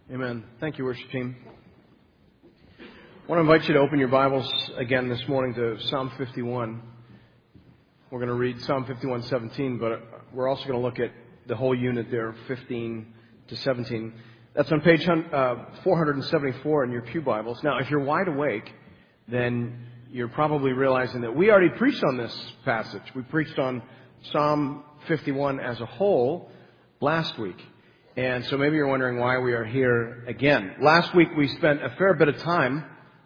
Amen. Thank you, worship team. I want to invite you to open your Bibles again this morning to Psalm 51. We're going to read Psalm 51:17, but we're also going to look at the whole unit there, 15 to 17. That's on page 474 in your pew Bibles. Now, if you're wide awake, then you're probably realizing that we already preached on this passage. We preached on Psalm 51 as a whole last week. And so maybe you're wondering why we are here again. Last week we spent a fair bit of time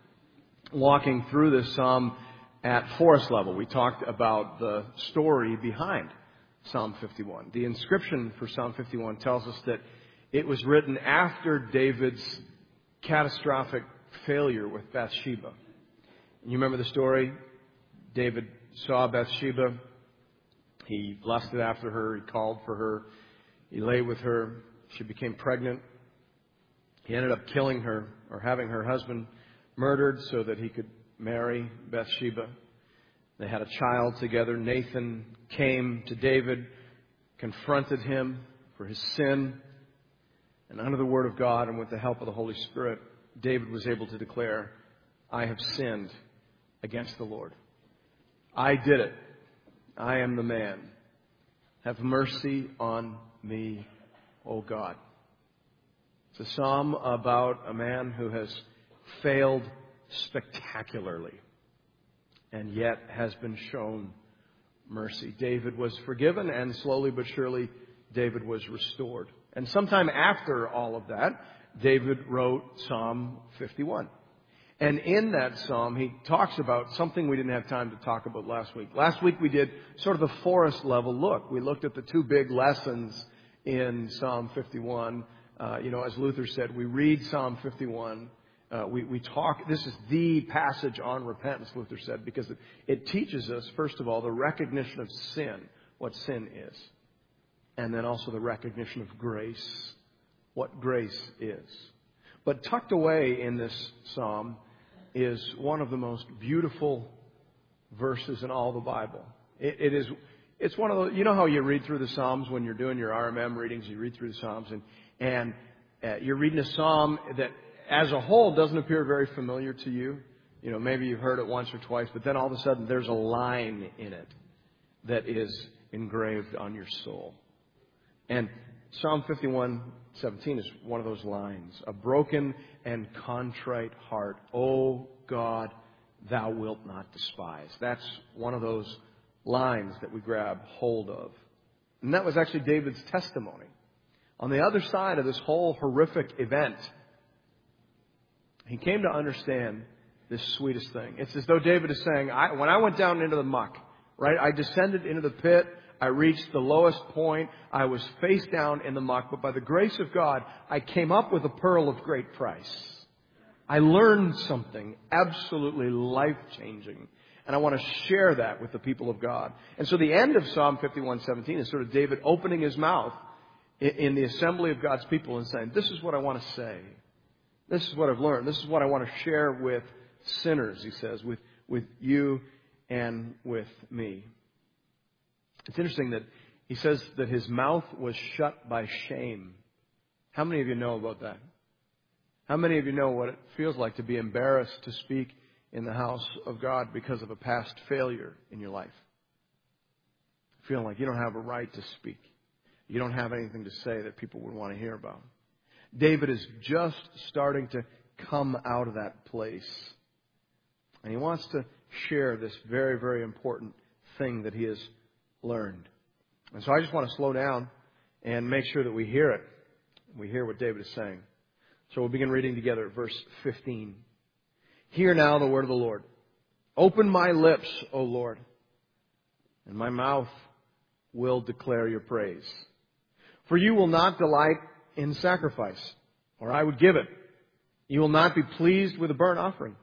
walking through this psalm at forest level. We talked about the story behind Psalm 51. The inscription for Psalm 51 tells us that it was written after David's catastrophic failure with Bathsheba. You remember the story? David saw Bathsheba. He lusted after her. He called for her. He lay with her. She became pregnant. He ended up killing her or having her husband murdered so that he could marry Bathsheba. They had a child together. Nathan came to David, confronted him for his sin. And under the word of God and with the help of the Holy Spirit, David was able to declare, I have sinned against the Lord. I did it. I am the man. Have mercy on me, O God. It's a psalm about a man who has failed spectacularly and yet has been shown mercy. David was forgiven, and slowly but surely David was restored. And sometime after all of that, David wrote Psalm 51. And in that psalm, he talks about something we didn't have time to talk about last week. Last week we did sort of the forest level look. We looked at the two big lessons in Psalm 51. As Luther said, we read Psalm 51. We talk. This is the passage on repentance, Luther said, because it teaches us, first of all, the recognition of sin, what sin is. And then also the recognition of grace, what grace is. But tucked away in this psalm is one of the most beautiful verses in all the Bible. It's one of those, you know how you read through the Psalms when you're doing your RMM readings, you read through the Psalms and you're reading a psalm that as a whole doesn't appear very familiar to you. You know, maybe you've heard it once or twice, but then all of a sudden there's a line in it that is engraved on your soul. And Psalm 51:17 is one of those lines. A broken and contrite heart, O God, thou wilt not despise. That's one of those lines that we grab hold of. And that was actually David's testimony. On the other side of this whole horrific event, he came to understand this sweetest thing. It's as though David is saying, when I went down into the muck, right, I descended into the pit, I reached the lowest point, I was face down in the muck, but by the grace of God, I came up with a pearl of great price. I learned something absolutely life-changing. And I want to share that with the people of God. And so the end of Psalm 51:17 is sort of David opening his mouth in the assembly of God's people and saying, this is what I want to say. This is what I've learned. This is what I want to share with sinners, he says, with you and with me. It's interesting that he says that his mouth was shut by shame. How many of you know about that? How many of you know what it feels like to be embarrassed to speak in the house of God because of a past failure in your life? Feeling like you don't have a right to speak. You don't have anything to say that people would want to hear about. David is just starting to come out of that place. And he wants to share this very, very important thing that he has learned. And so I just want to slow down and make sure that we hear it. We hear what David is saying. So we'll begin reading together at verse 15. Hear now the word of the Lord. Open my lips, O Lord, and my mouth will declare your praise. For you will not delight in sacrifice, or I would give it. You will not be pleased with a burnt offering.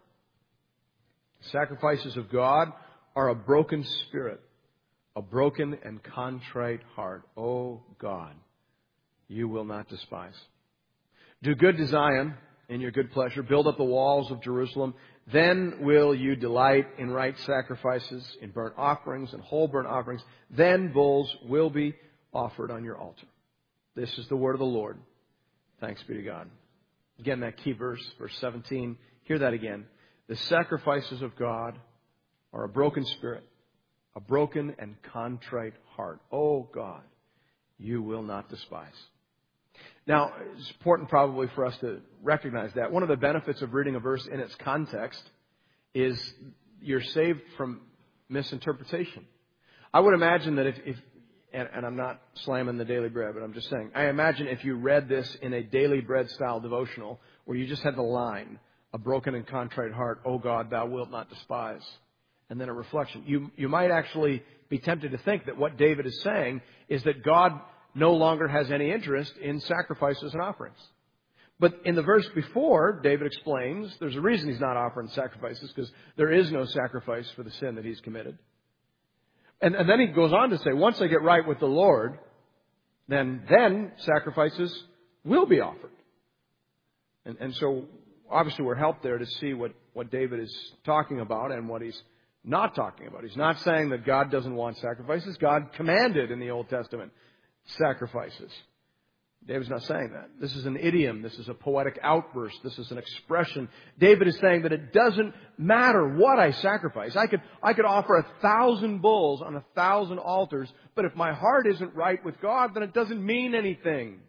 Sacrifices of God are a broken spirit, a broken and contrite heart. O God, you will not despise. Do good to Zion in your good pleasure. Build up the walls of Jerusalem. Then will you delight in right sacrifices, in burnt offerings and whole burnt offerings. Then bulls will be offered on your altar. This is the word of the Lord. Thanks be to God. Again, that key verse, verse 17. Hear that again. The sacrifices of God are a broken spirit, a broken and contrite heart. Oh God, you will not despise. Now, it's important probably for us to recognize that. One of the benefits of reading a verse in its context is you're saved from misinterpretation. I would imagine that if and I'm not slamming the Daily Bread, but I'm just saying, I imagine if you read this in a Daily Bread style devotional where you just had the line, a broken and contrite heart, O God, thou wilt not despise, and then a reflection, you might actually be tempted to think that what David is saying is that God no longer has any interest in sacrifices and offerings. But in the verse before, David explains there's a reason he's not offering sacrifices, because there is no sacrifice for the sin that he's committed. And then he goes on to say, once I get right with the Lord, then sacrifices will be offered. And so obviously we're helped there to see what David is talking about and what he's not talking about. He's not saying that God doesn't want sacrifices. God commanded in the Old Testament sacrifices. David's not saying that. This is an idiom. This is a poetic outburst. This is an expression. David is saying that it doesn't matter what I sacrifice. I could offer 1,000 bulls on 1,000 altars, but if my heart isn't right with God, then it doesn't mean anything.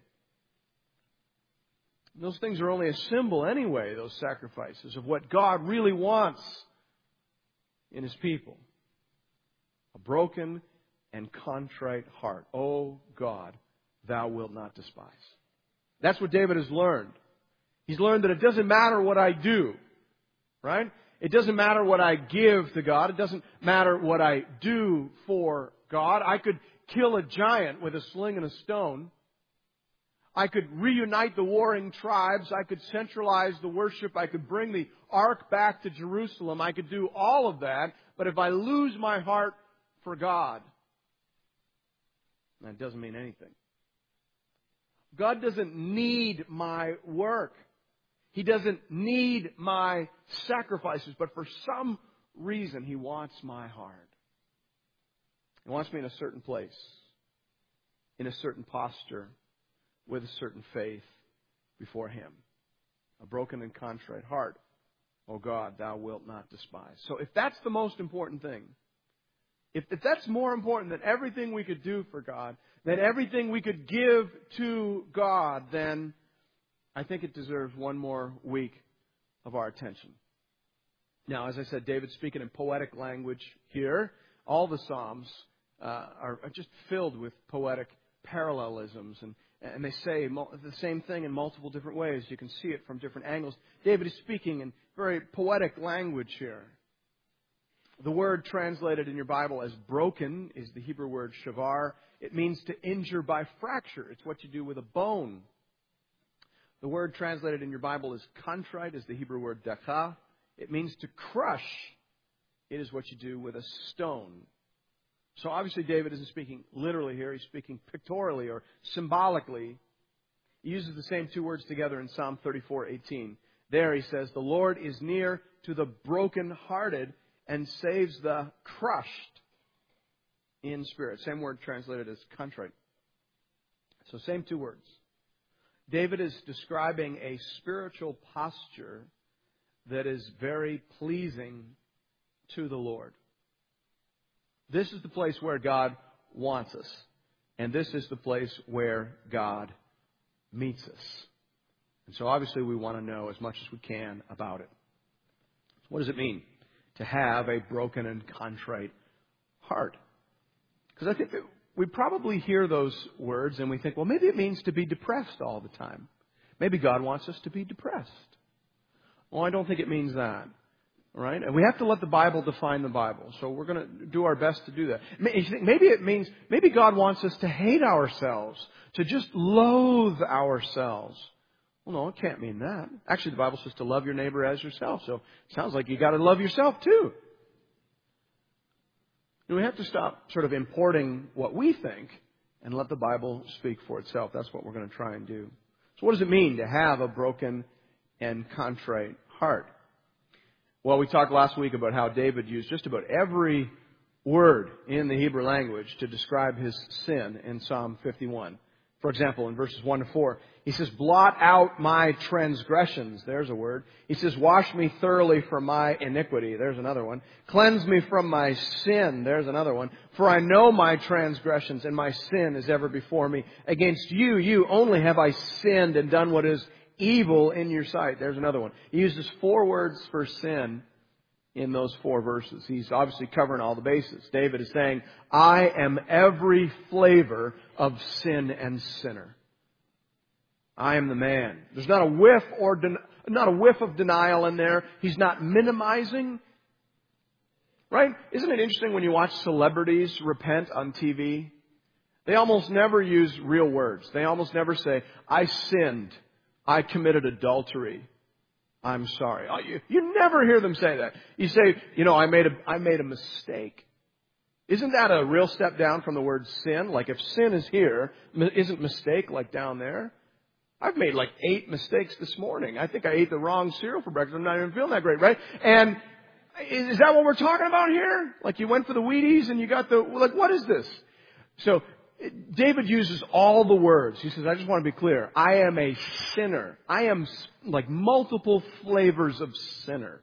Those things are only a symbol anyway, those sacrifices, of what God really wants in His people. A broken and contrite heart. Oh God, thou wilt not despise. That's what David has learned. He's learned that it doesn't matter what I do, right? It doesn't matter what I give to God. It doesn't matter what I do for God. I could kill a giant with a sling and a stone. I could reunite the warring tribes. I could centralize the worship. I could bring the ark back to Jerusalem. I could do all of that. But if I lose my heart for God, that doesn't mean anything. God doesn't need my work. He doesn't need my sacrifices. But for some reason, He wants my heart. He wants me in a certain place, in a certain posture, with a certain faith before Him. A broken and contrite heart, O God, thou wilt not despise. So if that's the most important thing, if that's more important than everything we could do for God, than everything we could give to God, then I think it deserves one more week of our attention. Now, as I said, David's speaking in poetic language here. All the Psalms are just filled with poetic parallelisms, and they say the same thing in multiple different ways. You can see it from different angles. David is speaking in very poetic language here. The word translated in your Bible as broken is the Hebrew word shavar. It means to injure by fracture. It's what you do with a bone. The word translated in your Bible as contrite is the Hebrew word dakah. It means to crush. It is what you do with a stone. So obviously David isn't speaking literally here. He's speaking pictorially or symbolically. He uses the same two words together in Psalm 34:18. There he says, the Lord is near to the brokenhearted and saves the crushed in spirit. Same word translated as contrite. So same two words. David is describing a spiritual posture that is very pleasing to the Lord. This is the place where God wants us. And this is the place where God meets us. And so obviously we want to know as much as we can about it. So what does it mean to have a broken and contrite heart? Because I think that we probably hear those words and we think, well, maybe it means to be depressed all the time. Maybe God wants us to be depressed. Well, I don't think it means that. Right? And we have to let the Bible define the Bible. So we're going to do our best to do that. Maybe it means, maybe God wants us to hate ourselves, to just loathe ourselves. Well, no, it can't mean that. Actually, the Bible says to love your neighbor as yourself. So it sounds like you got to love yourself too. And we have to stop sort of importing what we think and let the Bible speak for itself. That's what we're going to try and do. So what does it mean to have a broken and contrite heart? Well, we talked last week about how David used just about every word in the Hebrew language to describe his sin in Psalm 51. For example, in verses 1 to 4, he says, blot out my transgressions. There's a word. He says, wash me thoroughly from my iniquity. There's another one. Cleanse me from my sin. There's another one. For I know my transgressions, and my sin is ever before me. Against you only have I sinned and done what is evil in your sight. There's another one. He uses 4 words for sin in those 4 verses. He's obviously covering all the bases. David is saying, I am every flavor of sin and sinner. I am the man. There's not a whiff of denial in there. He's not minimizing. Right? Isn't it interesting when you watch celebrities repent on TV? They almost never use real words. They almost never say, I sinned. I committed adultery. I'm sorry. You never hear them say that. You say, I made a mistake. Isn't that a real step down from the word sin? Like if sin is here, isn't mistake like down there? I've made like 8 mistakes this morning. I think I ate the wrong cereal for breakfast. I'm not even feeling that great, right? And is that what we're talking about here? Like you went for the Wheaties and you got what is this? So David uses all the words. He says, I just want to be clear. I am a sinner. I am like multiple flavors of sinner.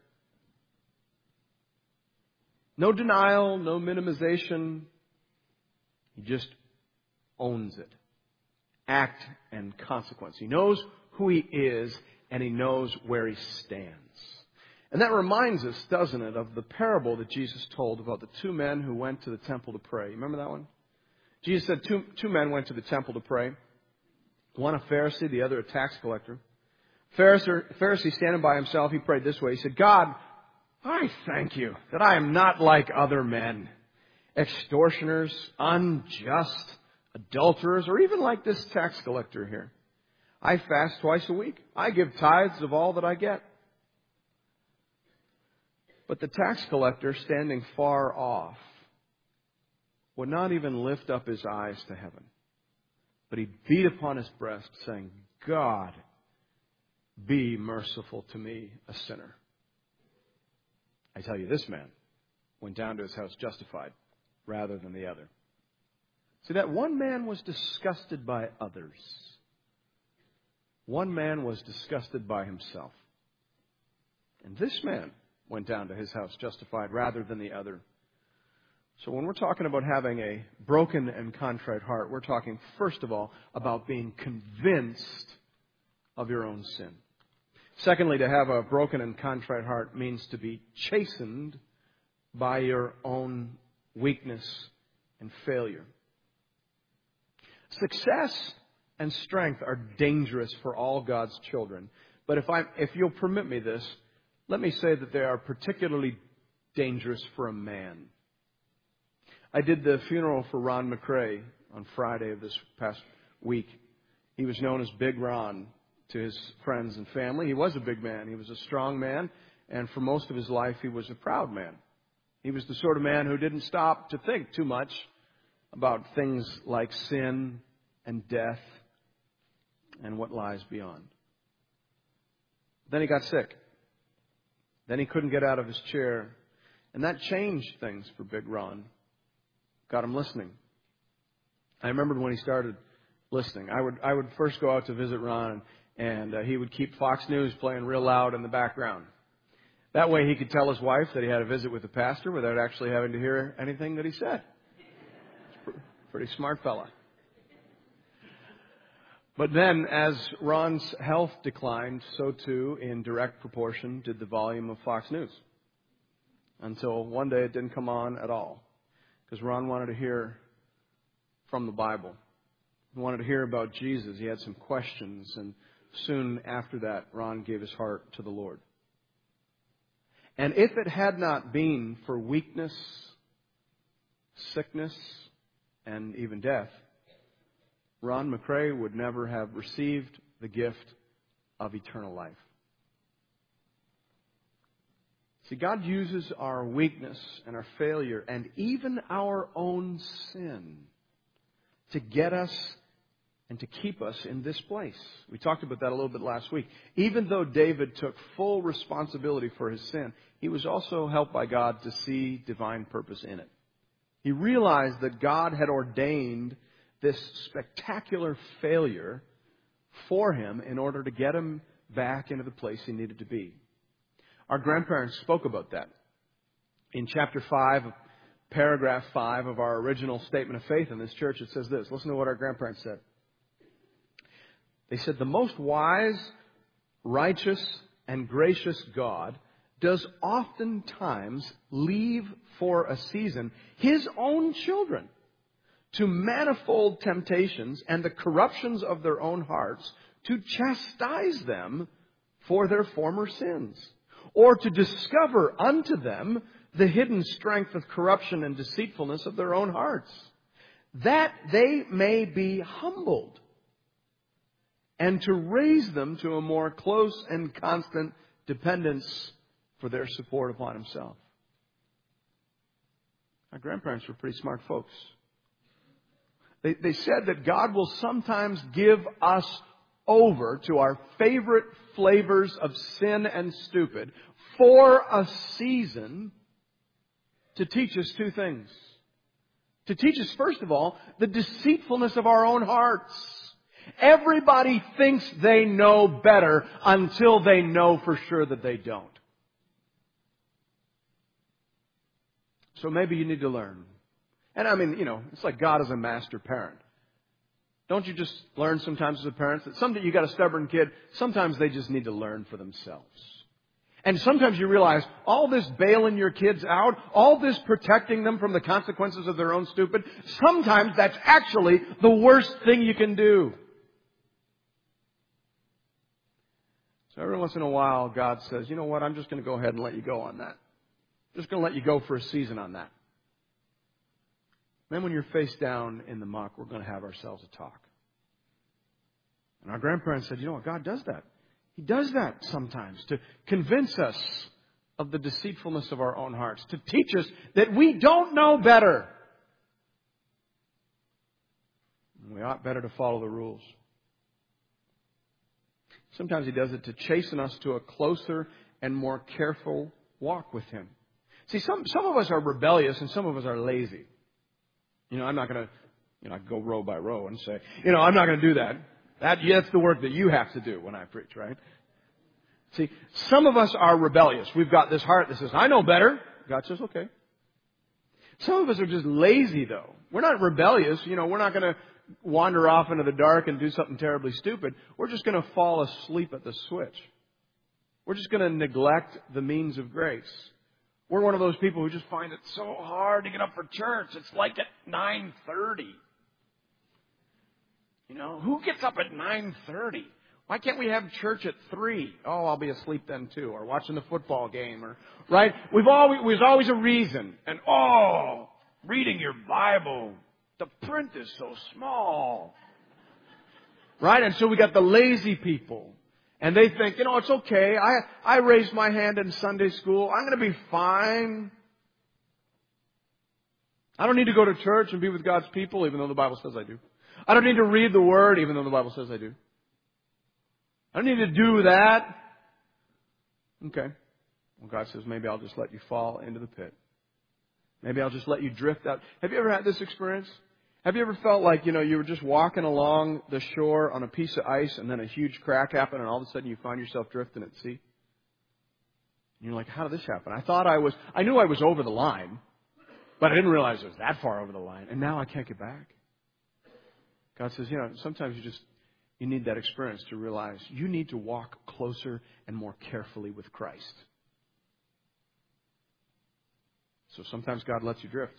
No denial, no minimization. He just owns it. Act and consequence. He knows who he is and he knows where he stands. And that reminds us, doesn't it, of the parable that Jesus told about the 2 men who went to the temple to pray. You remember that one? Jesus said two men went to the temple to pray. One a Pharisee, the other a tax collector. Pharisee standing by himself, he prayed this way. He said, God, I thank you that I am not like other men, extortioners, unjust, adulterers, or even like this tax collector here. I fast twice a week. I give tithes of all that I get. But the tax collector, standing far off, would not even lift up his eyes to heaven. But he beat upon his breast, saying, God, be merciful to me, a sinner. I tell you, this man went down to his house justified rather than the other. See, that one man was disgusted by others. One man was disgusted by himself. And this man went down to his house justified rather than the other. So when we're talking about having a broken and contrite heart, we're talking, first of all, about being convinced of your own sin. Secondly, to have a broken and contrite heart means to be chastened by your own weakness and failure. Success and strength are dangerous for all God's children. But if you'll permit me this, let me say that they are particularly dangerous for a man. I did the funeral for Ron McCrae on Friday of this past week. He was known as Big Ron to his friends and family. He was a big man. He was a strong man. And for most of his life, he was a proud man. He was the sort of man who didn't stop to think too much about things like sin and death and what lies beyond. Then he got sick. Then he couldn't get out of his chair. And that changed things for Big Ron. Got him listening. I remembered when he started listening. I would first go out to visit Ron, and he would keep Fox News playing real loud in the background. That way he could tell his wife that he had a visit with the pastor without actually having to hear anything that he said. Pretty smart fella. But then, as Ron's health declined, so too, in direct proportion, did the volume of Fox News. Until one day it didn't come on at all. Because Ron wanted to hear from the Bible. He wanted to hear about Jesus. He had some questions. And soon after that, Ron gave his heart to the Lord. And if it had not been for weakness, sickness, and even death, Ron McCrae would never have received the gift of eternal life. See, God uses our weakness and our failure and even our own sin to get us and to keep us in this place. We talked about that a little bit last week. Even though David took full responsibility for his sin, he was also helped by God to see divine purpose in it. He realized that God had ordained this spectacular failure for him in order to get him back into the place he needed to be. Our grandparents spoke about that. In chapter 5, paragraph 5 of our original statement of faith in this church, it says this. Listen to what our grandparents said. They said, "The most wise, righteous, and gracious God does oftentimes leave for a season His own children to manifold temptations and the corruptions of their own hearts, to chastise them for their former sins, or to discover unto them the hidden strength of corruption and deceitfulness of their own hearts, that they may be humbled, and to raise them to a more close and constant dependence for their support upon Himself." Our grandparents were pretty smart folks. They said that God will sometimes give us over to our favorite flavors of sin and stupid for a season to teach us two things. To teach us, first of all, the deceitfulness of our own hearts. Everybody thinks they know better until they know for sure that they don't. So maybe you need to learn. And I mean, it's like God is a master parent. Don't you just learn sometimes as a parent that someday you got a stubborn kid, sometimes they just need to learn for themselves. And sometimes you realize all this bailing your kids out, all this protecting them from the consequences of their own stupid, sometimes that's actually the worst thing you can do. So every once in a while, God says, "You know what, I'm just going to go ahead and let you go on that. I'm just going to let you go for a season on that. Then when you're face down in the muck, we're going to have ourselves a talk." And our grandparents said, "You know what, God does that. He does that sometimes to convince us of the deceitfulness of our own hearts, to teach us that we don't know better. And we ought better to follow the rules." Sometimes He does it to chasten us to a closer and more careful walk with Him. See, some of us are rebellious and some of us are lazy. I'm not going to, go row by row and say, I'm not going to do that. That's the work that you have to do when I preach, right? See, some of us are rebellious. We've got this heart that says, "I know better." God says, "Okay." Some of us are just lazy, though. We're not rebellious. We're not going to wander off into the dark and do something terribly stupid. We're just going to fall asleep at the switch. We're just going to neglect the means of grace. We're one of those people who just find it so hard to get up for church. It's like at 9:30. Who gets up at 9:30? Why can't we have church at 3? Oh, I'll be asleep then too. Or watching the football game. Right? There's always a reason. And reading your Bible. The print is so small. Right? And so we got the lazy people. And they think, it's okay. I raised my hand in Sunday school. I'm going to be fine. I don't need to go to church and be with God's people, even though the Bible says I do. I don't need to read the Word, even though the Bible says I do. I don't need to do that. Okay. Well, God says, maybe I'll just let you fall into the pit. Maybe I'll just let you drift out. Have you ever had this experience? Have you ever felt like, you were just walking along the shore on a piece of ice and then a huge crack happened and all of a sudden you find yourself drifting at sea? And you're like, how did this happen? I knew I was over the line, but I didn't realize it was that far over the line. And now I can't get back. God says, sometimes you need that experience to realize you need to walk closer and more carefully with Christ. So sometimes God lets you drift.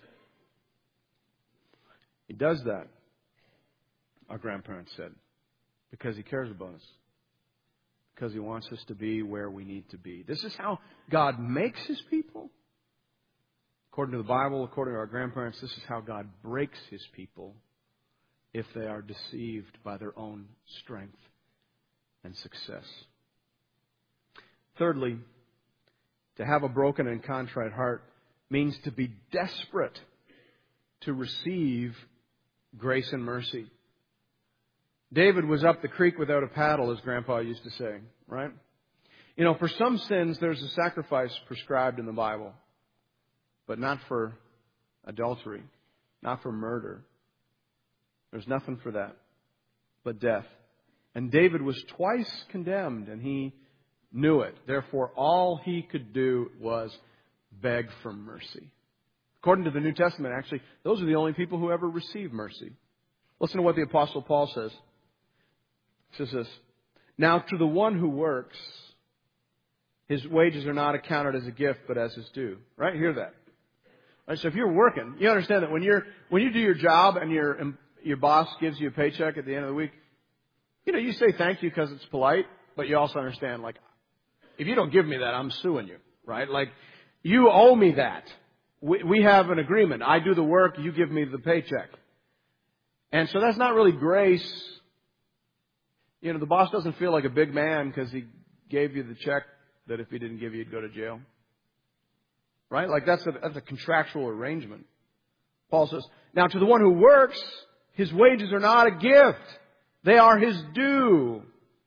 He does that, our grandparents said, because He cares about us. Because He wants us to be where we need to be. This is how God makes His people. According to the Bible, according to our grandparents, this is how God breaks His people if they are deceived by their own strength and success. Thirdly, to have a broken and contrite heart means to be desperate to receive grace and mercy. David was up the creek without a paddle, as Grandpa used to say, right? For some sins, there's a sacrifice prescribed in the Bible, but not for adultery, not for murder. There's nothing for that but death. And David was twice condemned, and he knew it. Therefore, all he could do was beg for mercy. According to the New Testament, actually, those are the only people who ever receive mercy. Listen to what the Apostle Paul says. He says this, "Now to the one who works, his wages are not accounted as a gift, but as his due." Right? Hear that. Right? So if you're working, you understand that when you do your job and your boss gives you a paycheck at the end of the week, you say thank you because it's polite, but you also understand, like, if you don't give me that, I'm suing you, right? Like, you owe me that. We have an agreement. I do the work, you give me the paycheck. And so that's not really grace. The boss doesn't feel like a big man because he gave you the check that if he didn't give you, you'd go to jail. Right? Like, that's a contractual arrangement. Paul says, "Now to the one who works, his wages are not a gift. They are his due.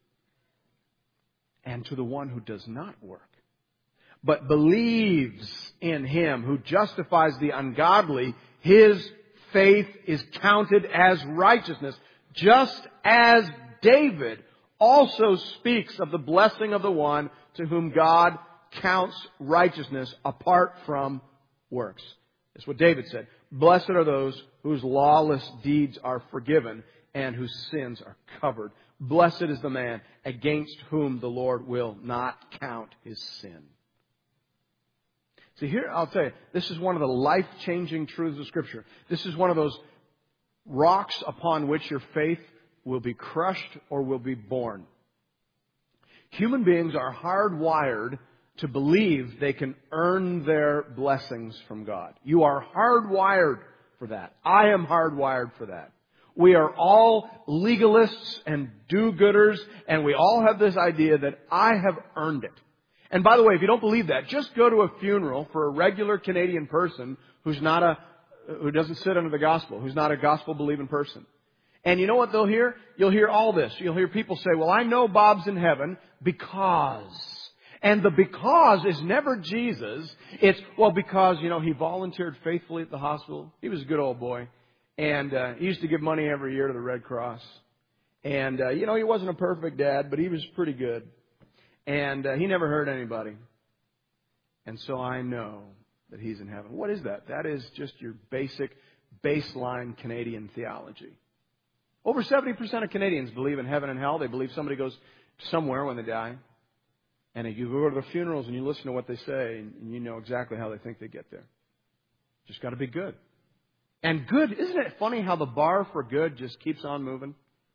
And to the one who does not work, but believes in him who justifies the ungodly, his faith is counted as righteousness, just as David also speaks of the blessing of the one to whom God counts righteousness apart from works." That's what David said. "Blessed are those whose lawless deeds are forgiven and whose sins are covered. Blessed is the man against whom the Lord will not count his sin." See, here, I'll tell you, this is one of the life-changing truths of Scripture. This is one of those rocks upon which your faith will be crushed or will be born. Human beings are hardwired to believe they can earn their blessings from God. You are hardwired for that. I am hardwired for that. We are all legalists and do-gooders, and we all have this idea that I have earned it. And by the way, if you don't believe that, just go to a funeral for a regular Canadian person who doesn't sit under the gospel, who's not a gospel-believing person. And you know what they'll hear? You'll hear all this. You'll hear people say, "Well, I know Bob's in heaven because." And the because is never Jesus. It's, well, because, he volunteered faithfully at the hospital. He was a good old boy. And he used to give money every year to the Red Cross. And, he wasn't a perfect dad, but he was pretty good. And he never hurt anybody. And so I know that he's in heaven. What is that? That is just your basic, baseline Canadian theology. Over 70% of Canadians believe in heaven and hell. They believe somebody goes somewhere when they die. And you go to the funerals and you listen to what they say, and you know exactly how they think they get there. Just got to be good. And good, isn't it funny how the bar for good just keeps on moving?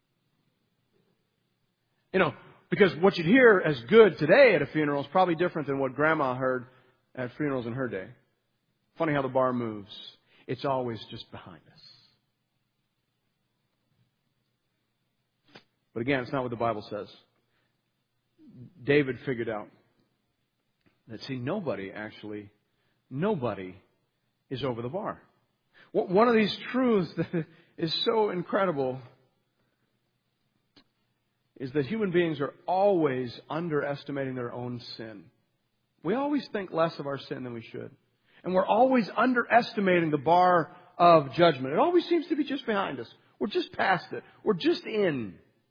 Because what you'd hear as good today at a funeral is probably different than what Grandma heard at funerals in her day. Funny how the bar moves. It's always just behind us. But again, it's not what the Bible says. David figured out that, nobody is over the bar. One of these truths that is so incredible is that human beings are always underestimating their own sin. We always think less of our sin than we should. And we're always underestimating the bar of judgment. It always seems to be just behind us. We're just past it. We're just in.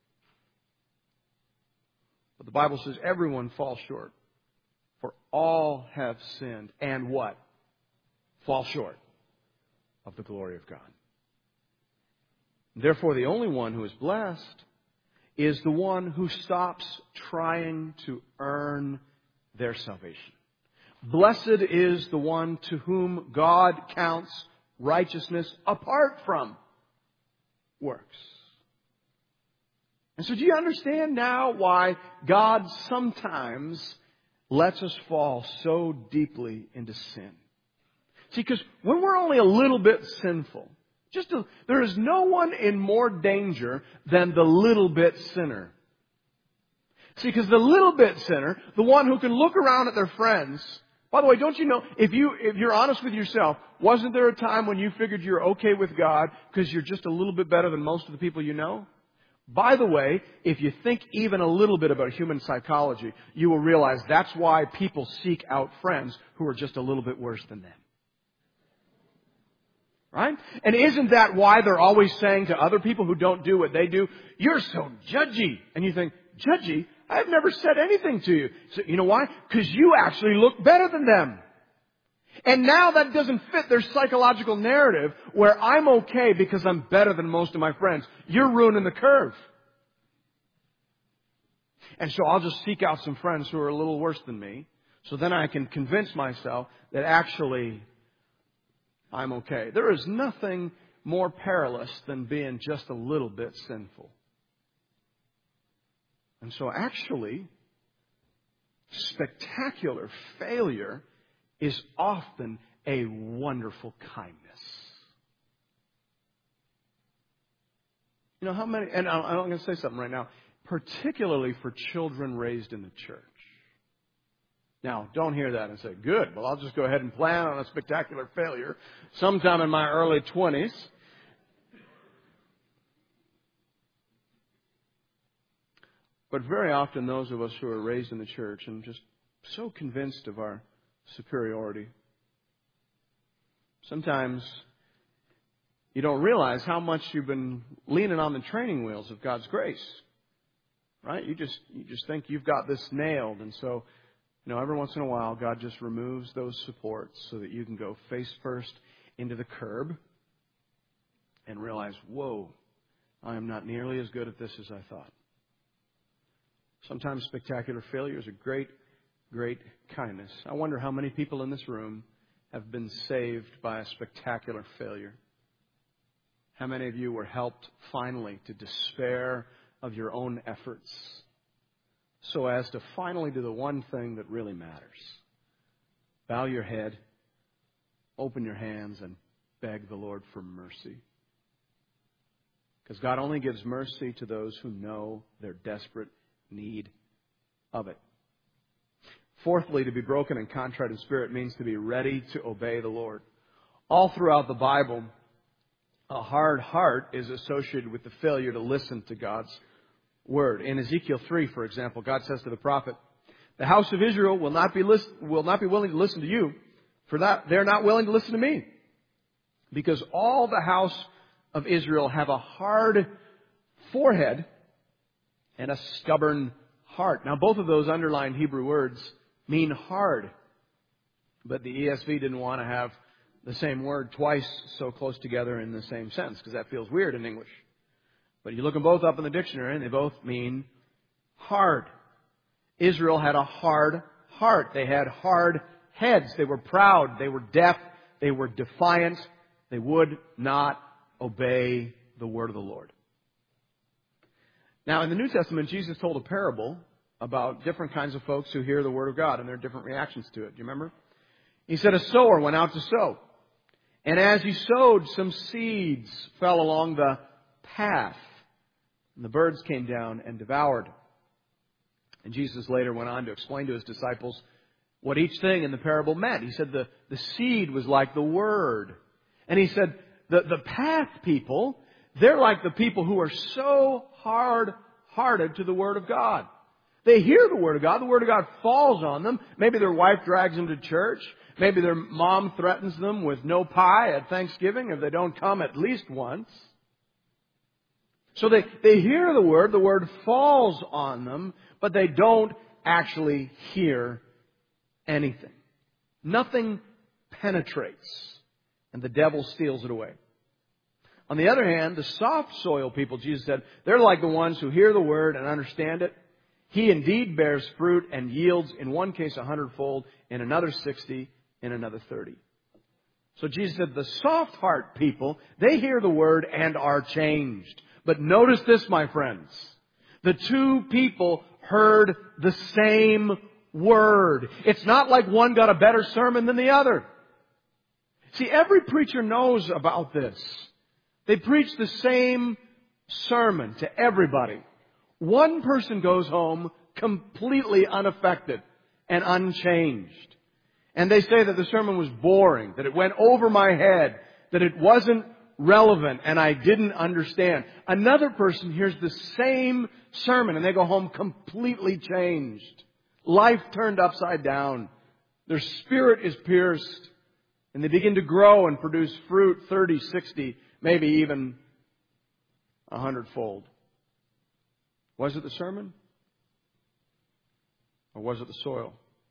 But the Bible says everyone falls short. For all have sinned. And what? Fall short of the glory of God. Therefore, the only one who is blessed is the one who stops trying to earn their salvation. Blessed is the one to whom God counts righteousness apart from works. And so do you understand now why God sometimes lets us fall so deeply into sin? See, because when we're only a little bit sinful, there is no one in more danger than the little bit sinner. See, because the little bit sinner, the one who can look around at their friends. By the way, don't you know, if you're honest with yourself, wasn't there a time when you figured you're okay with God because you're just a little bit better than most of the people you know? By the way, if you think even a little bit about human psychology, you will realize that's why people seek out friends who are just a little bit worse than them. Right? And isn't that why they're always saying to other people who don't do what they do, "You're so judgy." And you think, "Judgy? I've never said anything to you." So you know why? Because you actually look better than them. And now that doesn't fit their psychological narrative where I'm okay because I'm better than most of my friends. You're ruining the curve. And so I'll just seek out some friends who are a little worse than me, so then I can convince myself that actually I'm okay. There is nothing more perilous than being just a little bit sinful. And so actually, spectacular failure is often a wonderful kindness. You know how many, and I'm going to say something right now, particularly for children raised in the church. Now, don't hear that and say, "Good, well, I'll just go ahead and plan on a spectacular failure sometime in my early 20s. But very often those of us who are raised in the church and just so convinced of our superiority, sometimes you don't realize how much you've been leaning on the training wheels of God's grace. Right? You just think you've got this nailed, and so every once in a while, God just removes those supports so that you can go face first into the curb and realize, whoa, I am not nearly as good at this as I thought. Sometimes spectacular failure is a great, great kindness. I wonder how many people in this room have been saved by a spectacular failure. How many of you were helped finally to despair of your own efforts, so as to finally do the one thing that really matters. Bow your head, open your hands, and beg the Lord for mercy. Because God only gives mercy to those who know their desperate need of it. Fourthly, to be broken and contrite in spirit means to be ready to obey the Lord. All throughout the Bible, a hard heart is associated with the failure to listen to God's Word. In Ezekiel 3, for example, God says to the prophet, "The house of Israel will not be willing to listen to you, for that they're not willing to listen to me. Because all the house of Israel have a hard forehead and a stubborn heart." Now, both of those underlined Hebrew words mean hard. But the ESV didn't want to have the same word twice so close together in the same sentence, because that feels weird in English. But you look them both up in the dictionary, and they both mean hard. Israel had a hard heart. They had hard heads. They were proud. They were deaf. They were defiant. They would not obey the word of the Lord. Now, in the New Testament, Jesus told a parable about different kinds of folks who hear the word of God and their different reactions to it. Do you remember? He said a sower went out to sow. And as he sowed, some seeds fell along the path. And the birds came down and devoured. And Jesus later went on to explain to his disciples what each thing in the parable meant. He said the seed was like the word. And he said the path people, they're like the people who are so hard-hearted to the Word of God. They hear the Word of God. The Word of God falls on them. Maybe their wife drags them to church. Maybe their mom threatens them with no pie at Thanksgiving if they don't come at least once. So they hear the Word falls on them, but they don't actually hear anything. Nothing penetrates, and the devil steals it away. On the other hand, the soft soil people, Jesus said, they're like the ones who hear the Word and understand it. He indeed bears fruit and yields, in one case 100-fold, in another 60, in another 30. So Jesus said the soft heart people, they hear the Word and are changed. But notice this, my friends. The two people heard the same Word. It's not like one got a better sermon than the other. See, every preacher knows about this. They preach the same sermon to everybody. One person goes home completely unaffected and unchanged. And they say that the sermon was boring, that it went over my head, that it wasn't relevant, and I didn't understand. Another person hears the same sermon and they go home completely changed. Life turned upside down. Their spirit is pierced. And they begin to grow and produce fruit 30, 60, maybe even 100-fold. Was it the sermon? Or was it the soil?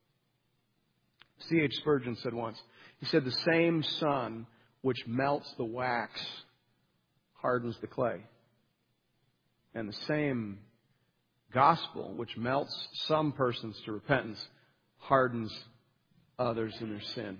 C.H. Spurgeon said once, he said, the same sun which melts the wax hardens the clay. And the same gospel which melts some persons to repentance hardens others in their sin.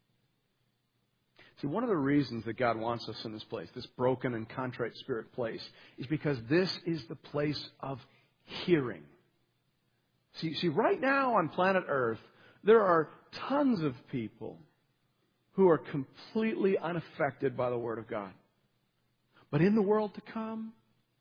See, one of the reasons that God wants us in this place, this broken and contrite spirit place, is because this is the place of hearing. See, right now on planet Earth, there are tons of people who are completely unaffected by the Word of God. But in the world to come,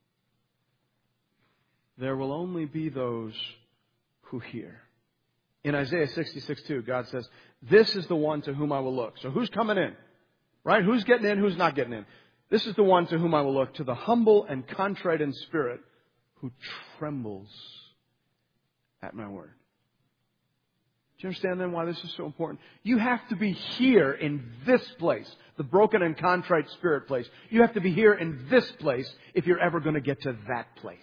there will only be those who hear. In Isaiah 66:2, God says, this is the one to whom I will look. So who's coming in? Right? Who's getting in? Who's not getting in? This is the one to whom I will look, to the humble and contrite in spirit, who trembles at my word. Do you understand then why this is so important? You have to be here in this place, the broken and contrite spirit place. You have to be here in this place if you're ever going to get to that place.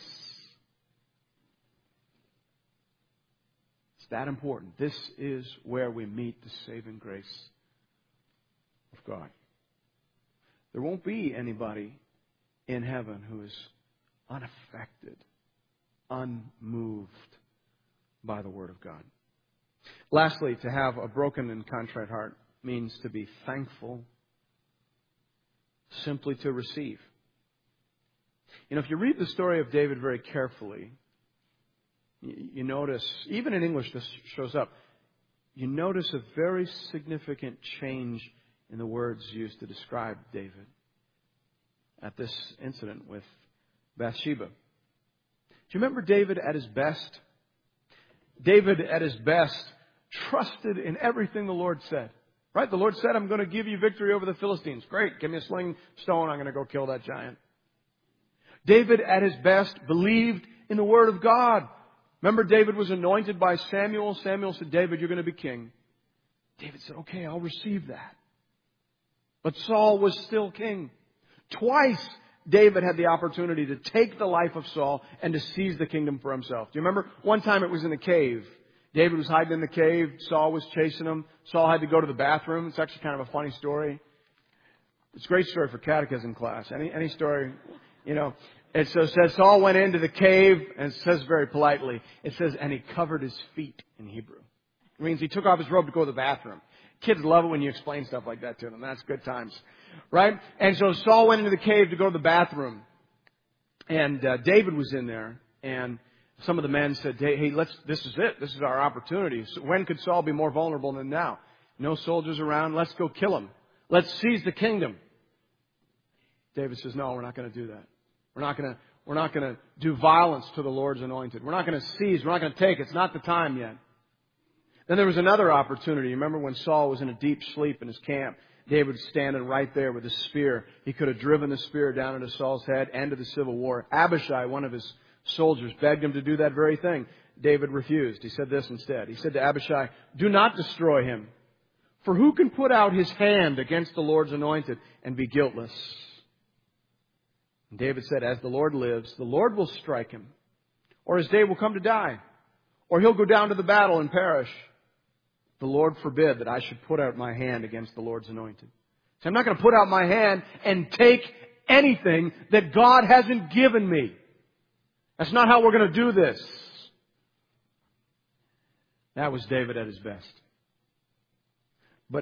It's that important. This is where we meet the saving grace of God. There won't be anybody in heaven who is unaffected, unmoved by the Word of God. Lastly, to have a broken and contrite heart means to be thankful, simply to receive. You know, if you read the story of David very carefully, you notice, even in English this shows up, you notice a very significant change in the words used to describe David at this incident with Bathsheba. Do you remember David at his best? David at his best trusted in everything the Lord said. Right? The Lord said, I'm going to give you victory over the Philistines. Great. Give me a sling stone. I'm going to go kill that giant. David at his best believed in the Word of God. Remember, David was anointed by Samuel. Samuel said, David, you're going to be king. David said, okay, I'll receive that. But Saul was still king. Twice David had the opportunity to take the life of Saul and to seize the kingdom for himself. Do you remember? One time it was in a cave. David was hiding in the cave. Saul was chasing him. Saul had to go to the bathroom. It's actually kind of a funny story. It's a great story for catechism class. Any story, you know. It says Saul went into the cave, and it says very politely, it says, and he covered his feet in Hebrew. It means he took off his robe to go to the bathroom. Kids love it when you explain stuff like that to them. That's good times. Right? And so Saul went into the cave to go to the bathroom. And David was in there. And some of the men said, hey, this is it. This is our opportunity. So when could Saul be more vulnerable than now? No soldiers around. Let's go kill him. Let's seize the kingdom. David says, no, we're not going to do that. We're not going to do violence to the Lord's anointed. We're not going to seize. We're not going to take. It's not the time yet. Then there was another opportunity. Remember when Saul was in a deep sleep in his camp? David was standing right there with his spear. He could have driven the spear down into Saul's head, ended the civil war. Abishai, one of his soldiers, begged him to do that very thing. David refused. He said this instead. He said to Abishai, do not destroy him. For who can put out his hand against the Lord's anointed and be guiltless? And David said, as the Lord lives, the Lord will strike him. Or his day will come to die. Or he'll go down to the battle and perish. The Lord forbid that I should put out my hand against the Lord's anointed. So I'm not going to put out my hand and take anything that God hasn't given me. That's not how we're going to do this. That was David at his best. But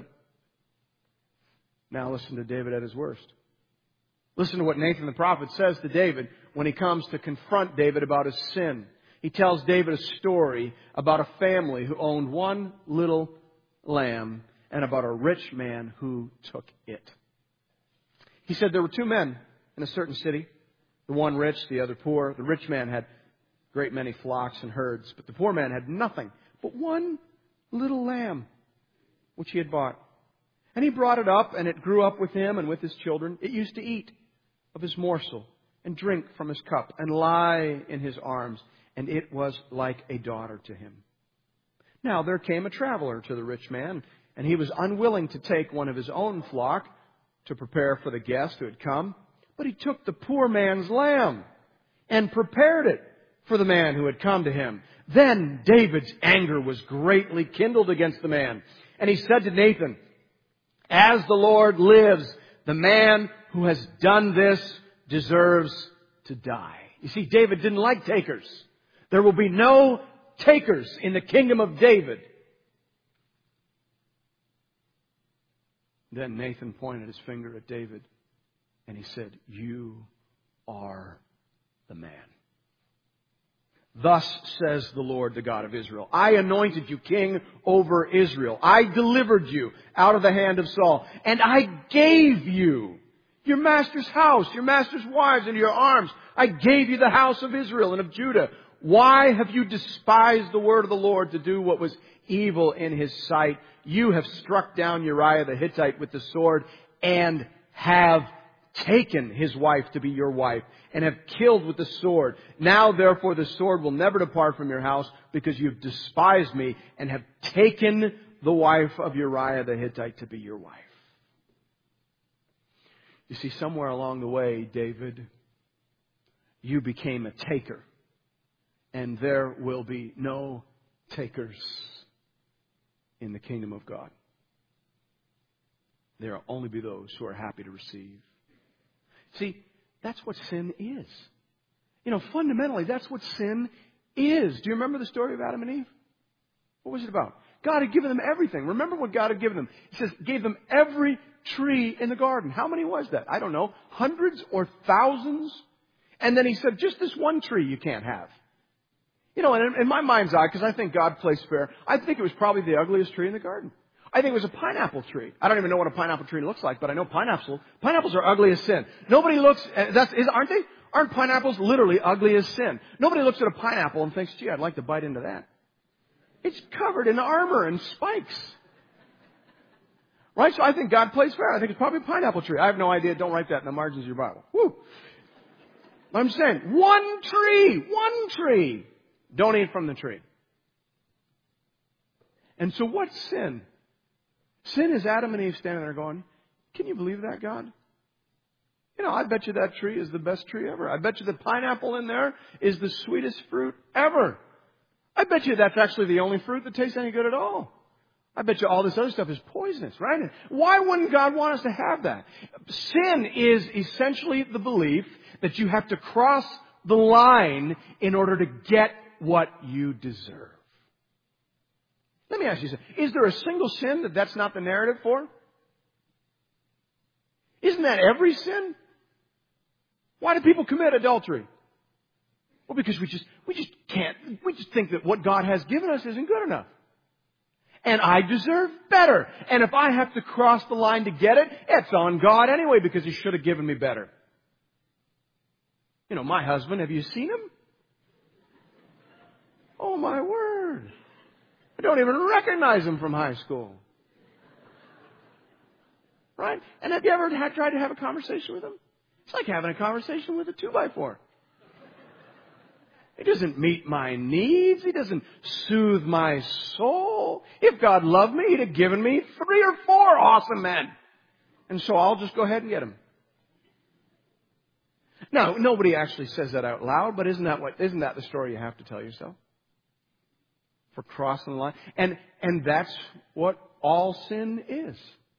now listen to David at his worst. Listen to what Nathan the prophet says to David when he comes to confront David about his sin. He tells David a story about a family who owned one little lamb and about a rich man who took it. He said there were two men in a certain city, the one rich, the other poor. The rich man had a great many flocks and herds, but the poor man had nothing but one little lamb, which he had bought. And he brought it up, and it grew up with him and with his children. It used to eat of his morsel and drink from his cup and lie in his arms. And it was like a daughter to him. Now there came a traveler to the rich man, And he was unwilling to take one of his own flock to prepare for the guest who had come. But he took the poor man's lamb and prepared it for the man who had come to him. Then David's anger was greatly kindled against the man. And he said to Nathan, "As the Lord lives, the man who has done this deserves to die." You see, David didn't like takers. There will be no takers in the kingdom of David. Then Nathan pointed his finger at David and he said, "You are the man. Thus says the Lord, the God of Israel, I anointed you king over Israel. I delivered you out of the hand of Saul. And I gave you your master's house, your master's wives into your arms. I gave you the house of Israel and of Judah. Why have you despised the word of the Lord to do what was evil in his sight? You have struck down Uriah the Hittite with the sword and have taken his wife to be your wife and have killed with the sword. Now, therefore, the sword will never depart from your house because you have despised me and have taken the wife of Uriah the Hittite to be your wife." You see, somewhere along the way, David, you became a taker. And there will be no takers in the kingdom of God. There will only be those who are happy to receive. See, that's what sin is. You know, fundamentally, that's what sin is. Do you remember the story of Adam and Eve? What was it about? God had given them everything. Remember what God had given them. He says, gave them every tree in the garden. How many was that? I don't know. Hundreds or thousands? And then he said, just this one tree you can't have. You know, and in my mind's eye, because I think God plays fair, I think it was probably the ugliest tree in the garden. I think it was a pineapple tree. I don't even know what a pineapple tree looks like, but I know pineapples are ugly as sin. Nobody looks, aren't they? Aren't pineapples literally ugly as sin? Nobody looks at a pineapple and thinks, gee, I'd like to bite into that. It's covered in armor and spikes. Right? So I think God plays fair. I think it's probably a pineapple tree. I have no idea. Don't write that in the margins of your Bible. Woo! I'm saying, one tree. Don't eat from the tree. And so what's sin? Sin is Adam and Eve standing there going, can you believe that, God? You know, I bet you that tree is the best tree ever. I bet you the pineapple in there is the sweetest fruit ever. I bet you that's actually the only fruit that tastes any good at all. I bet you all this other stuff is poisonous, right? Why wouldn't God want us to have that? Sin is essentially the belief that you have to cross the line in order to get what you deserve. Let me ask you something. Is there a single sin that's not the narrative for? Isn't that every sin? Why do people commit adultery? Well, because we just think that what God has given us isn't good enough. And I deserve better. And if I have to cross the line to get it, it's on God anyway because He should have given me better. You know, my husband, have you seen him? Oh, my word. I don't even recognize him from high school. Right? And have you ever tried to have a conversation with him? It's like having a conversation with a 2x4. He doesn't meet my needs. He doesn't soothe my soul. If God loved me, He'd have given me 3 or 4 awesome men. And so I'll just go ahead and get him. Now, nobody actually says that out loud, but isn't that the story you have to tell yourself? For crossing the line. And that's what all sin is.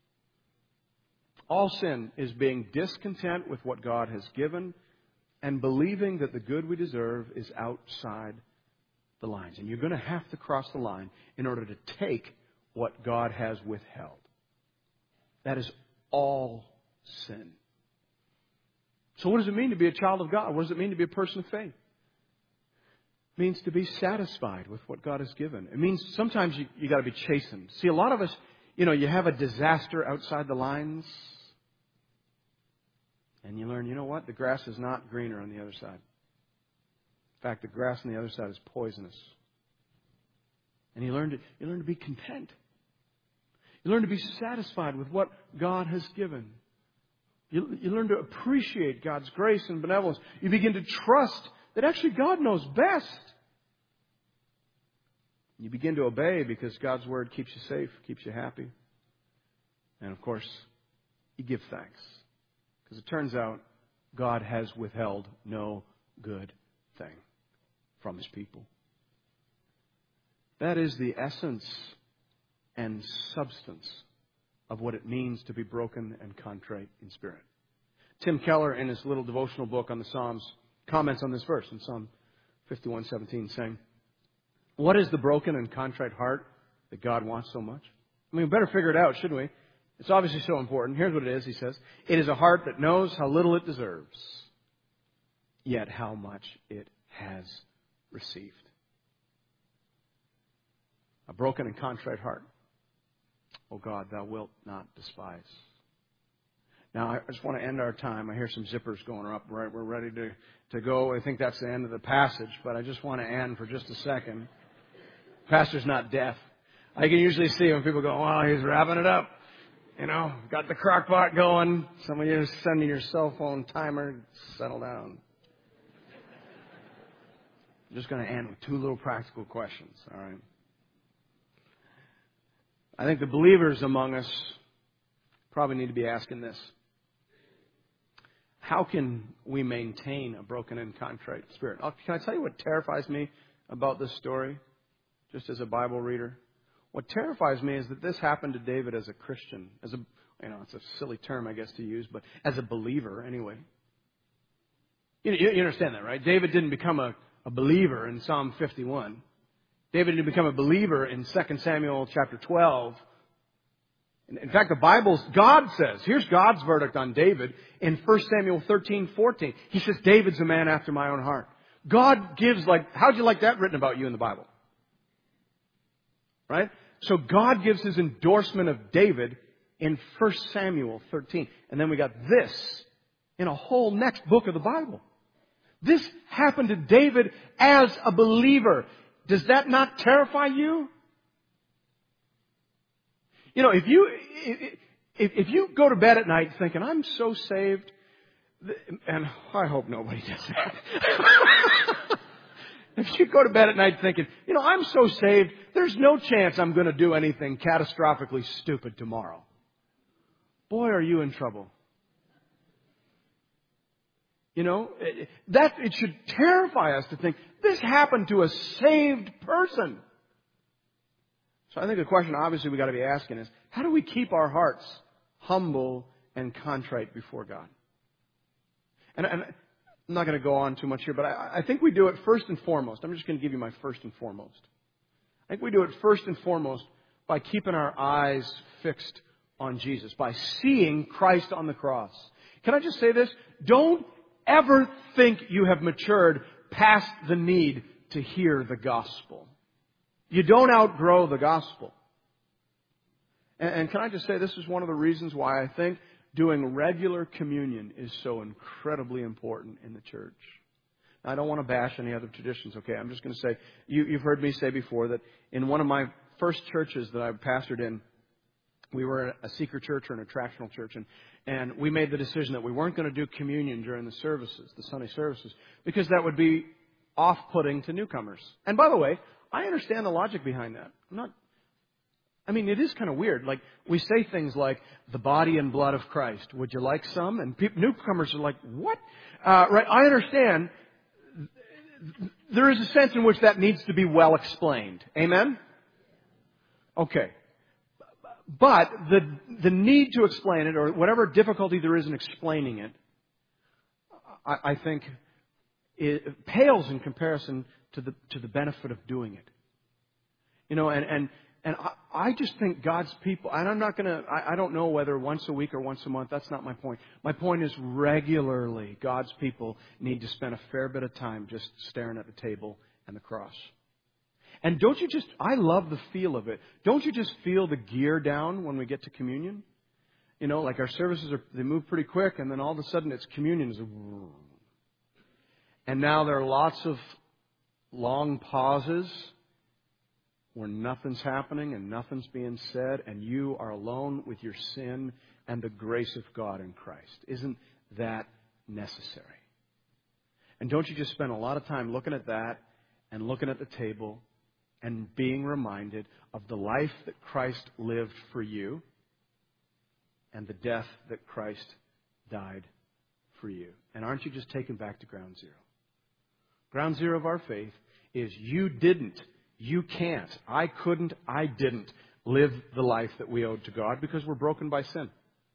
All sin is being discontent with what God has given and believing that the good we deserve is outside the lines. And you're going to have to cross the line in order to take what God has withheld. That is all sin. So what does it mean to be a child of God? What does it mean to be a person of faith? It means to be satisfied with what God has given. It means sometimes you got to be chastened. See, a lot of us, you know, you have a disaster outside the lines. And you learn, you know what? The grass is not greener on the other side. In fact, the grass on the other side is poisonous. And you learn to be content. You learn to be satisfied with what God has given. You learn to appreciate God's grace and benevolence. You begin to trust that actually God knows best. You begin to obey because God's Word keeps you safe, keeps you happy. And of course, you give thanks. Because it turns out God has withheld no good thing from His people. That is the essence and substance of what it means to be broken and contrite in spirit. Tim Keller, in his little devotional book on the Psalms, comments on this verse in Psalm 51:17, saying, "What is the broken and contrite heart that God wants so much?" I mean, we better figure it out, shouldn't we? It's obviously so important. Here's what it is, he says. It is a heart that knows how little it deserves, yet how much it has received. A broken and contrite heart. O God, thou wilt not despise. Now, I just want to end our time. I hear some zippers going up, right? We're ready to go. I think that's the end of the passage, but I just want to end for just a second. Pastor's not deaf. I can usually see when people go, "Wow, he's wrapping it up." You know, got the crock pot going. Some of you are sending your cell phone timer. Settle down. I'm just going to end with two little practical questions, all right? I think the believers among us probably need to be asking this. How can we maintain a broken and contrite spirit? Can I tell you what terrifies me about this story, just as a Bible reader? What terrifies me is that this happened to David as a Christian, it's a silly term, I guess, to use, but as a believer, anyway. You understand that, right? David didn't become a believer in Psalm 51. David didn't become a believer in 2 Samuel chapter 12. In fact, God says, here's God's verdict on David in 1 Samuel 13:14. He says, David's a man after my own heart. God gives, how'd you like that written about you in the Bible? Right? So God gives His endorsement of David in 1 Samuel 13. And then we got this in a whole next book of the Bible. This happened to David as a believer. Does that not terrify you? You know, if you go to bed at night thinking, I'm so saved, and I hope nobody does that. If you go to bed at night thinking, I'm so saved, there's no chance I'm going to do anything catastrophically stupid tomorrow. Boy, are you in trouble. It should terrify us to think this happened to a saved person. So I think the question obviously we got to be asking is, how do we keep our hearts humble and contrite before God? And I'm not going to go on too much here, but I think we do it first and foremost. I'm just going to give you my first and foremost. I think we do it first and foremost by keeping our eyes fixed on Jesus, by seeing Christ on the cross. Can I just say this? Don't ever think you have matured past the need to hear the gospel. You don't outgrow the gospel. And can I just say, this is one of the reasons why I think doing regular communion is so incredibly important in the church. Now, I don't want to bash any other traditions, okay? I'm just going to say, you've heard me say before that in one of my first churches that I pastored in, we were a seeker church or an attractional church, and we made the decision that we weren't going to do communion during the services, the Sunday services, because that would be off-putting to newcomers. And by the way, I understand the logic behind that. It is kind of weird. Like, we say things like, the body and blood of Christ. Would you like some? And newcomers are like, what? Right, I understand. There is a sense in which that needs to be well explained. Amen? Okay. But the need to explain it, or whatever difficulty there is in explaining it, I think it pales in comparison to the benefit of doing it. And I just think God's people, and I don't know whether once a week or once a month, that's not my point. My point is regularly God's people need to spend a fair bit of time just staring at the table and the cross. And I love the feel of it. Don't you just feel the gear down when we get to communion? Like our services they move pretty quick, and then all of a sudden it's communion. And now there are lots of long pauses where nothing's happening and nothing's being said, and you are alone with your sin and the grace of God in Christ. Isn't that necessary? And don't you just spend a lot of time looking at that and looking at the table and being reminded of the life that Christ lived for you and the death that Christ died for you. And aren't you just taken back to ground zero? Ground zero of our faith is you didn't, you can't, I couldn't, I didn't live the life that we owed to God because we're broken by sin.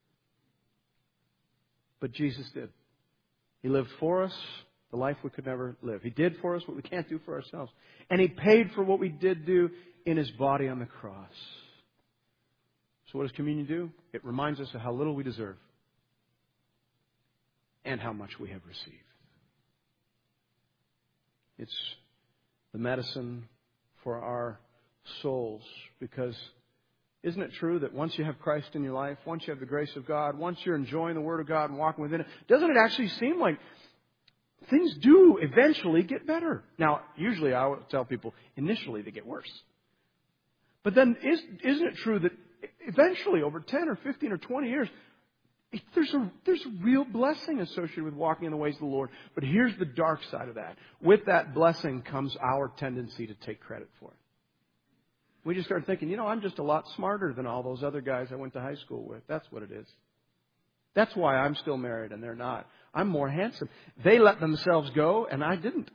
But Jesus did. He lived for us the life we could never live. He did for us what we can't do for ourselves. And He paid for what we did do in His body on the cross. So what does communion do? It reminds us of how little we deserve and how much we have received. It's the medicine for our souls, because isn't it true that once you have Christ in your life, once you have the grace of God, once you're enjoying the Word of God and walking within it, doesn't it actually seem like things do eventually get better? Now, usually I would tell people initially they get worse. But then isn't it true that eventually over 10 or 15 or 20 years, there's a real blessing associated with walking in the ways of the Lord. But here's the dark side of that. With that blessing comes our tendency to take credit for it. We just start thinking, I'm just a lot smarter than all those other guys I went to high school with. That's what it is. That's why I'm still married and they're not. I'm more handsome. They let themselves go and I didn't.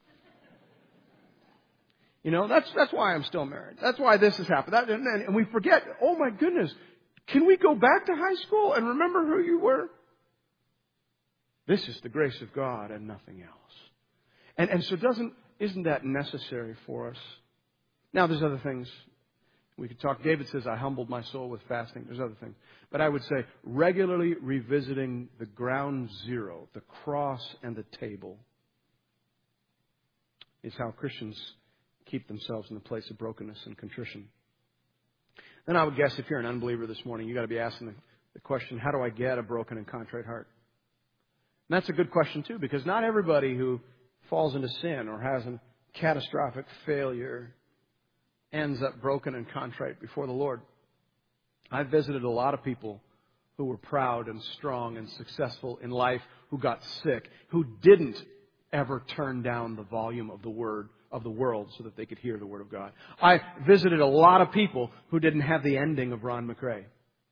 That's why I'm still married. That's why this has happened. And we forget, oh my goodness, can we go back to high school and remember who you were? This is the grace of God and nothing else. And so isn't that necessary for us? Now there's other things we could talk. David says, I humbled my soul with fasting. There's other things. But I would say regularly revisiting the ground zero, the cross and the table, is how Christians keep themselves in the place of brokenness and contrition. Then I would guess if you're an unbeliever this morning, you've got to be asking the question, how do I get a broken and contrite heart? And that's a good question too, because not everybody who falls into sin or has a catastrophic failure ends up broken and contrite before the Lord. I've visited a lot of people who were proud and strong and successful in life, who got sick, who didn't ever turn down the volume of the Word of the world so that they could hear the Word of God. I visited a lot of people who didn't have the ending of Ron McRae.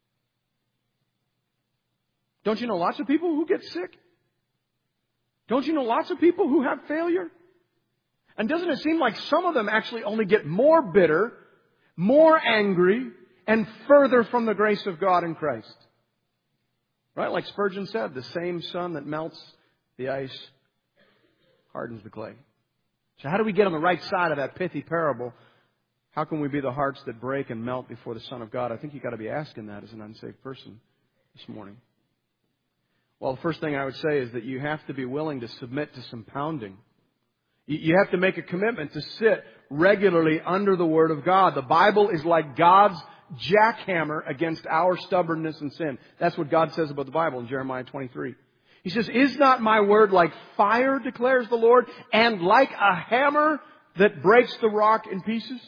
Don't you know lots of people who get sick? Don't you know lots of people who have failure? And doesn't it seem like some of them actually only get more bitter, more angry, and further from the grace of God in Christ? Right? Like Spurgeon said, the same sun that melts the ice hardens the clay. So how do we get on the right side of that pithy parable? How can we be the hearts that break and melt before the Son of God? I think you've got to be asking that as an unsaved person this morning. Well, the first thing I would say is that you have to be willing to submit to some pounding. You have to make a commitment to sit regularly under the Word of God. The Bible is like God's jackhammer against our stubbornness and sin. That's what God says about the Bible in Jeremiah 23. He says, is not my word like fire, declares the Lord, and like a hammer that breaks the rock in pieces?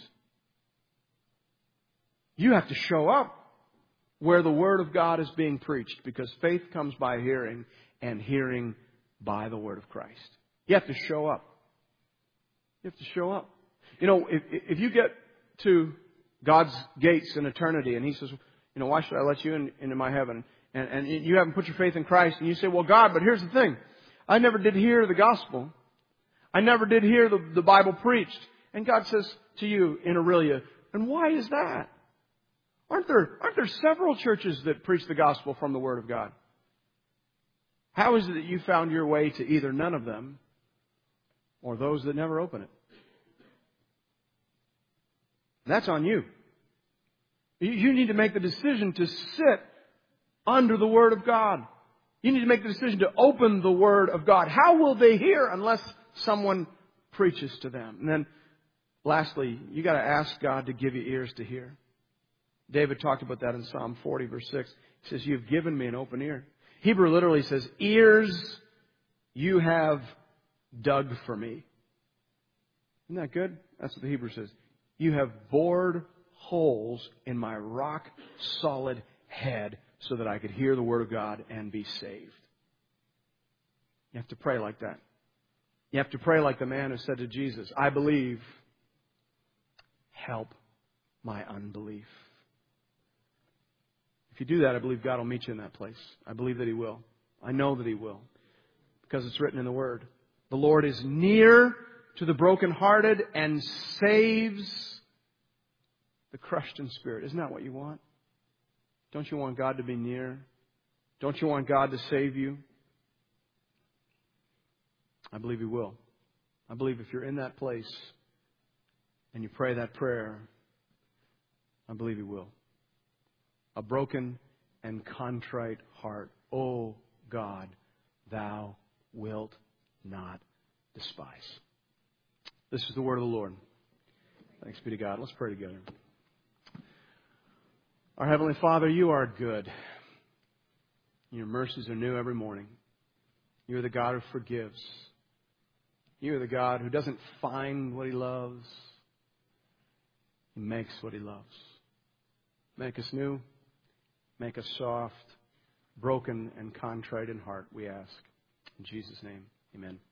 You have to show up where the Word of God is being preached, because faith comes by hearing, and hearing by the Word of Christ. You have to show up. You have to show up. If you get to God's gates in eternity and He says, why should I let you into my heaven? And you haven't put your faith in Christ, and you say, well, God, but here's the thing. I never did hear the gospel. I never did hear the Bible preached. And God says to you in Aurelia, and why is that? Aren't there several churches that preach the gospel from the Word of God? How is it that you found your way to either none of them or those that never open it? That's on you. You need to make the decision to sit under the Word of God. You need to make the decision to open the Word of God. How will they hear unless someone preaches to them? And then lastly, you got to ask God to give you ears to hear. David talked about that in Psalm 40, verse 6. He says, you've given me an open ear. Hebrew literally says, ears you have dug for me. Isn't that good? That's what the Hebrew says. You have bored holes in my rock-solid head so that I could hear the Word of God and be saved. You have to pray like that. You have to pray like the man who said to Jesus, I believe, help my unbelief. If you do that, I believe God will meet you in that place. I believe that He will. I know that He will. Because it's written in the Word. The Lord is near to the brokenhearted and saves the crushed in spirit. Isn't that what you want? Don't you want God to be near? Don't you want God to save you? I believe He will. I believe if you're in that place and you pray that prayer, I believe He will. A broken and contrite heart, O God, Thou wilt not despise. This is the word of the Lord. Thanks be to God. Let's pray together. Our Heavenly Father, You are good. Your mercies are new every morning. You are the God who forgives. You are the God who doesn't find what He loves. He makes what He loves. Make us new. Make us soft, broken, and contrite in heart, we ask. In Jesus' name, amen.